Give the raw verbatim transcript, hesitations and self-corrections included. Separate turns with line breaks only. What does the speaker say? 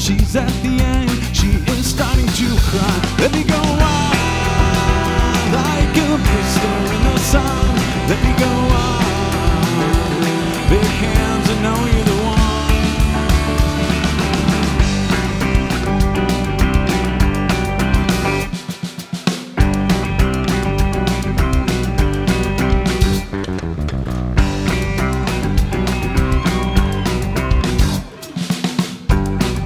she's at the end. She is starting to cry. Let me go